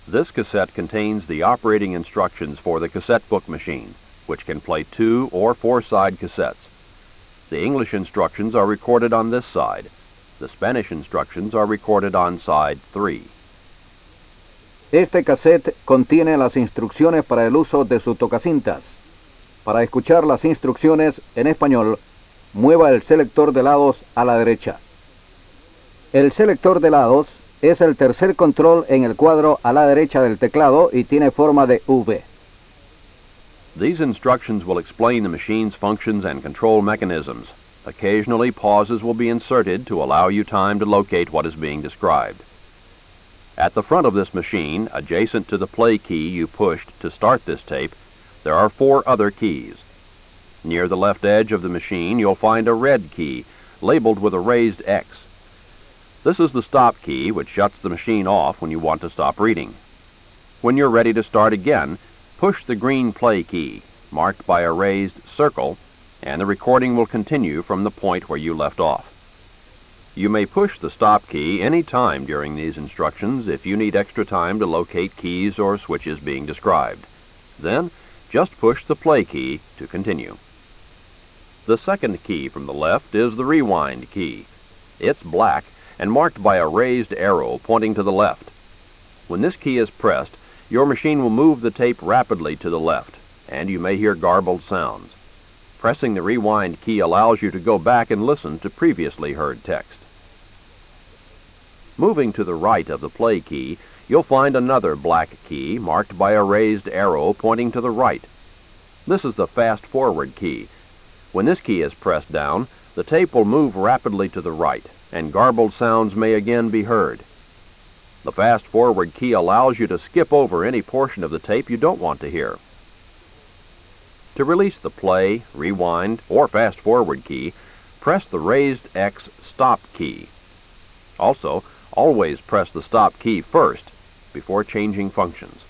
This cassette contains the operating instructions for the cassette book machine, which can play 2 or 4-side cassettes. The English instructions are recorded on this side. The Spanish instructions are recorded on side 3. Este cassette contiene las instrucciones para el uso de su tocacintas. Para escuchar las instrucciones en español, mueva el selector de lados a la derecha. El selector de lados es el tercer control en el cuadro a la derecha del teclado y tiene forma de V. These instructions will explain the machine's functions and control mechanisms. Occasionally, pauses will be inserted to allow you time to locate what is being described. At the front of this machine, adjacent to the play key you pushed to start this tape, there are 4 other keys. Near the left edge of the machine, you'll find a red key, labeled with a raised X. This is the stop key, which shuts the machine off when you want to stop reading. When you're ready to start again, push the green play key, marked by a raised circle, and the recording will continue from the point where you left off. You may push the stop key any time during these instructions if you need extra time to locate keys or switches being described. Then, just push the play key to continue. The second key from the left is the rewind key. It's black and marked by a raised arrow pointing to the left. When this key is pressed, your machine will move the tape rapidly to the left, and you may hear garbled sounds. Pressing the rewind key allows you to go back and listen to previously heard text. Moving to the right of the play key, you'll find another black key marked by a raised arrow pointing to the right. This is the fast-forward key. When this key is pressed down, the tape will move rapidly to the right, and garbled sounds may again be heard. The fast-forward key allows you to skip over any portion of the tape you don't want to hear. To release the play, rewind, or fast-forward key, press the raised X stop key. Also, always press the stop key first before changing functions.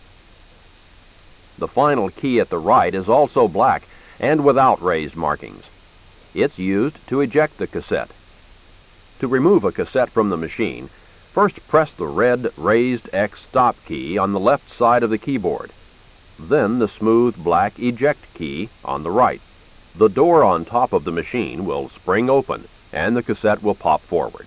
The final key at the right is also black and without raised markings. It's used to eject the cassette. To remove a cassette from the machine, first press the red raised X stop key on the left side of the keyboard. Then the smooth black eject key on the right. The door on top of the machine will spring open and the cassette will pop forward.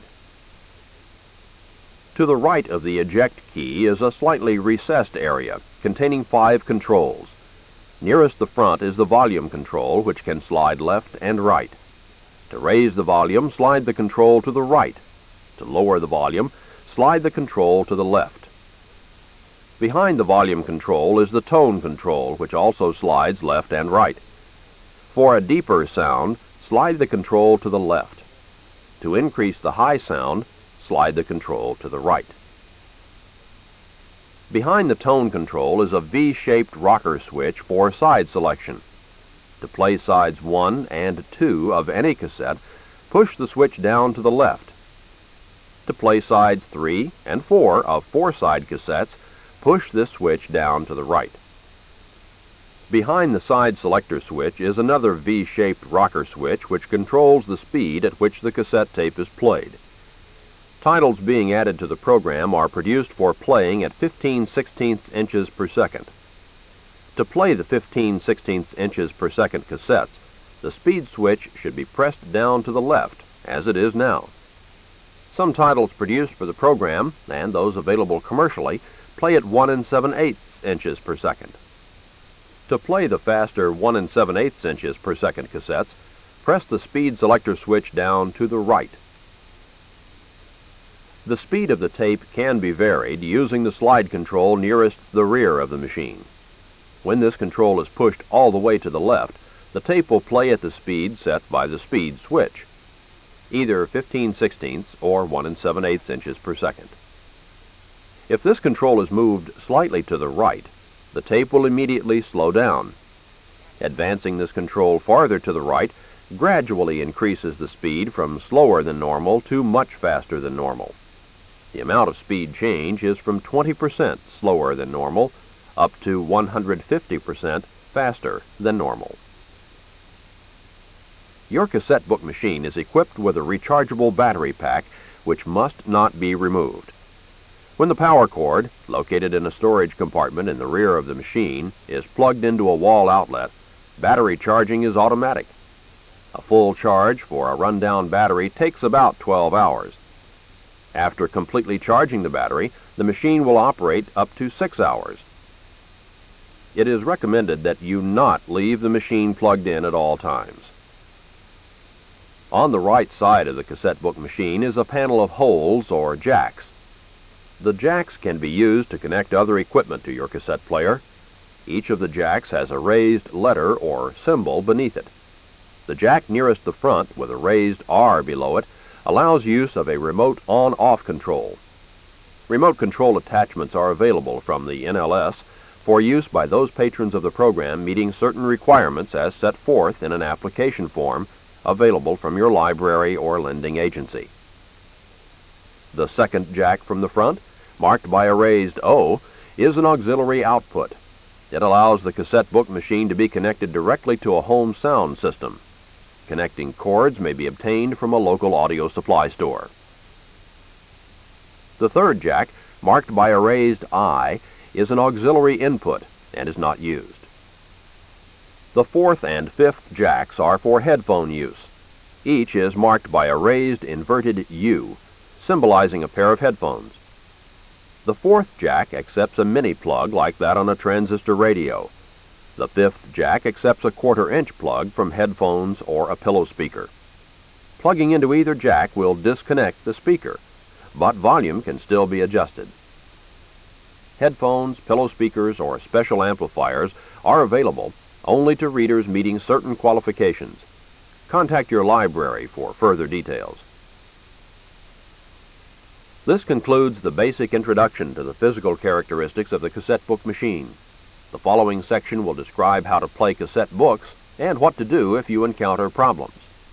To the right of the eject key is a slightly recessed area containing 5 controls. Nearest the front is the volume control, which can slide left and right. To raise the volume, slide the control to the right. To lower the volume, slide the control to the left. Behind the volume control is the tone control, which also slides left and right. For a deeper sound, slide the control to the left. To increase the high sound, slide the control to the right. Behind the tone control is a V-shaped rocker switch for side selection. To play sides 1 and 2 of any cassette, push the switch down to the left. To play sides 3 and 4 of 4-side cassettes, push this switch down to the right. Behind the side selector switch is another V-shaped rocker switch which controls the speed at which the cassette tape is played. Titles being added to the program are produced for playing at 15/16 inches per second. To play the 15/16 inches per second cassettes, the speed switch should be pressed down to the left, as it is now. Some titles produced for the program, and those available commercially, play at 1 7/8 inches per second. To play the faster 1 7/8 inches per second cassettes, press the speed selector switch down to the right. The speed of the tape can be varied using the slide control nearest the rear of the machine. When this control is pushed all the way to the left, the tape will play at the speed set by the speed switch, either 15/16 or 1 7/8 inches per second. If this control is moved slightly to the right, the tape will immediately slow down. Advancing this control farther to the right gradually increases the speed from slower than normal to much faster than normal. The amount of speed change is from 20% slower than normal up to 150% faster than normal. Your cassette book machine is equipped with a rechargeable battery pack which must not be removed. When the power cord, located in a storage compartment in the rear of the machine, is plugged into a wall outlet, battery charging is automatic. A full charge for a rundown battery takes about 12 hours. After completely charging the battery, the machine will operate up to 6 hours. It is recommended that you not leave the machine plugged in at all times. On the right side of the cassette book machine is a panel of holes or jacks. The jacks can be used to connect other equipment to your cassette player. Each of the jacks has a raised letter or symbol beneath it. The jack nearest the front, with a raised R below it, allows use of a remote on-off control. Remote control attachments are available from the NLS for use by those patrons of the program meeting certain requirements as set forth in an application form available from your library or lending agency. The second jack from the front, marked by a raised O, is an auxiliary output. It allows the cassette book machine to be connected directly to a home sound system. Connecting cords may be obtained from a local audio supply store. The third jack, marked by a raised I, is an auxiliary input and is not used. The fourth and fifth jacks are for headphone use. Each is marked by a raised inverted U, symbolizing a pair of headphones. The fourth jack accepts a mini plug like that on a transistor radio. The fifth jack accepts a 1/4-inch plug from headphones or a pillow speaker. Plugging into either jack will disconnect the speaker, but volume can still be adjusted. Headphones, pillow speakers, or special amplifiers are available only to readers meeting certain qualifications. Contact your library for further details. This concludes the basic introduction to the physical characteristics of the cassette book machine. The following section will describe how to play cassette books and what to do if you encounter problems.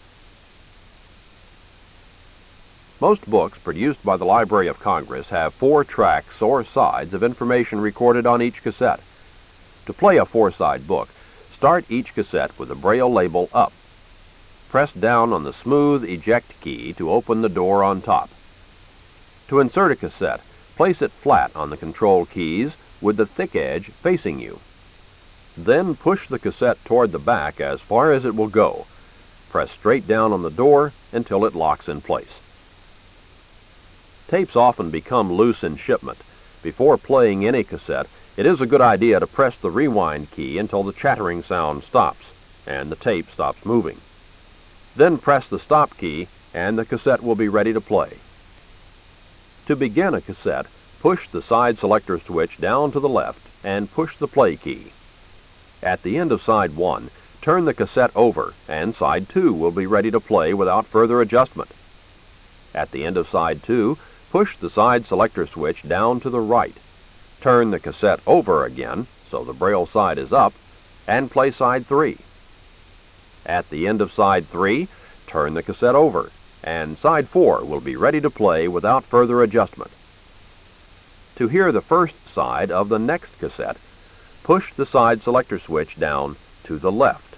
Most books produced by the Library of Congress have 4 tracks or sides of information recorded on each cassette. To play a 4-side book, start each cassette with the Braille label up. Press down on the smooth eject key to open the door on top. To insert a cassette, place it flat on the control keys with the thick edge facing you. Then push the cassette toward the back as far as it will go. Press straight down on the door until it locks in place. Tapes often become loose in shipment. Before playing any cassette, it is a good idea to press the rewind key until the chattering sound stops and the tape stops moving. Then press the stop key and the cassette will be ready to play. To begin a cassette, push the side selector switch down to the left and push the play key. At the end of side 1, turn the cassette over and side 2 will be ready to play without further adjustment. At the end of side 2, push the side selector switch down to the right. Turn the cassette over again so the Braille side is up and play side 3. At the end of side 3, turn the cassette over and side 4 will be ready to play without further adjustment. To hear the first side of the next cassette, push the side selector switch down to the left.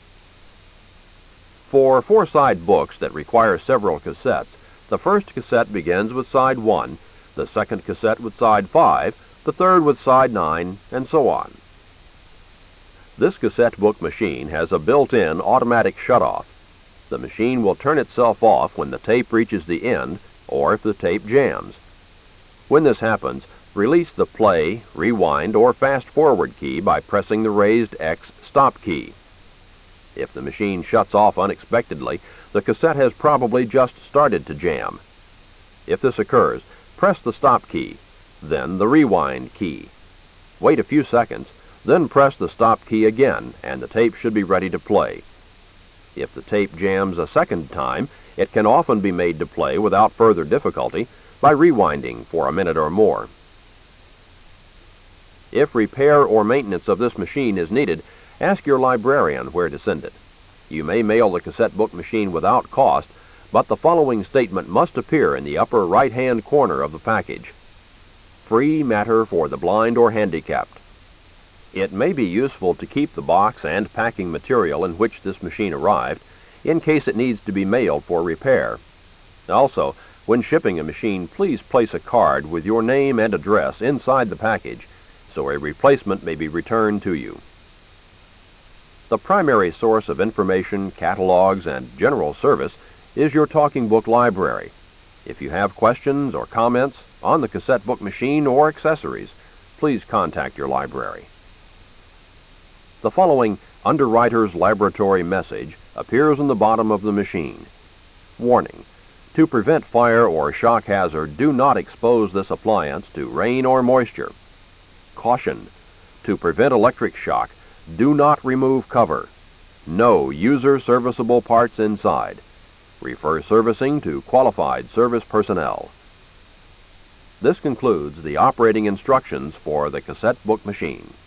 For 4-side books that require several cassettes, the first cassette begins with side 1, the second cassette with side 5, the third with side 9, and so on. This cassette book machine has a built-in automatic shut-off. The machine will turn itself off when the tape reaches the end or if the tape jams. When this happens, release the play, rewind, or fast-forward key by pressing the raised X stop key. If the machine shuts off unexpectedly, the cassette has probably just started to jam. If this occurs, press the stop key, then the rewind key. Wait a few seconds, then press the stop key again, and the tape should be ready to play. If the tape jams a second time, it can often be made to play without further difficulty by rewinding for a minute or more. If repair or maintenance of this machine is needed, ask your librarian where to send it. You may mail the cassette book machine without cost, but the following statement must appear in the upper right-hand corner of the package. Free matter for the blind or handicapped. It may be useful to keep the box and packing material in which this machine arrived, in case it needs to be mailed for repair. Also, When shipping a machine, please place a card with your name and address inside the package so a replacement may be returned to you. The primary source of information, catalogs, and general service is your talking book library. If you have questions or comments on the cassette book machine or accessories, please contact your library. The following Underwriter's Laboratory message appears on the bottom of the machine. Warning: to prevent fire or shock hazard, do not expose this appliance to rain or moisture. Caution: to prevent electric shock, do not remove cover. No user serviceable parts inside. Refer servicing to qualified service personnel. This concludes the operating instructions for the cassette book machine.